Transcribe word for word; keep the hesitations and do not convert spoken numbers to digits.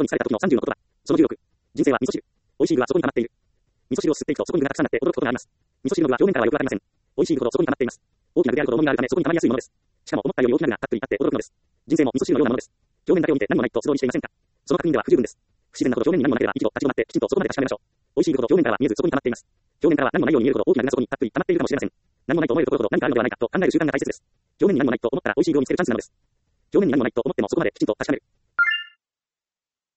ことに疲れた時のさんじゅうのことだ。そのじゅうろく。人生は味噌汁。美味しい具はそこに溜まっている。味噌汁をすすっていくとそこに具がたくさんあって驚くことがあります。味噌汁の具は表面からはよくわかりません。美味しい具ほどそこに溜まっています。大きな具であるほど重みがあるためそこに溜まりやすいものです。しかも思ったより大きな具がたっぷりあって驚くのです。人生も味噌汁のようなものです。表面だけを見て何もないと素通りしていませんか。その確認では不十分です。不自然なほど表面に何もなければ一度立ち止まってきちんとそこまで確かめましょう。美味しい具ほど表面からは見えずそこに溜まっています。表面からは何もないように見えるほど大きな具がそこにたっぷり溜まっているかもしれません。何もないと思えるところほど何かあるのではないかと考える習慣が大切です。表面に何もないと思ったら美味しい具を見つけるチャンスなのです。表面に何もないと思ってもそこまできちんと確かめる。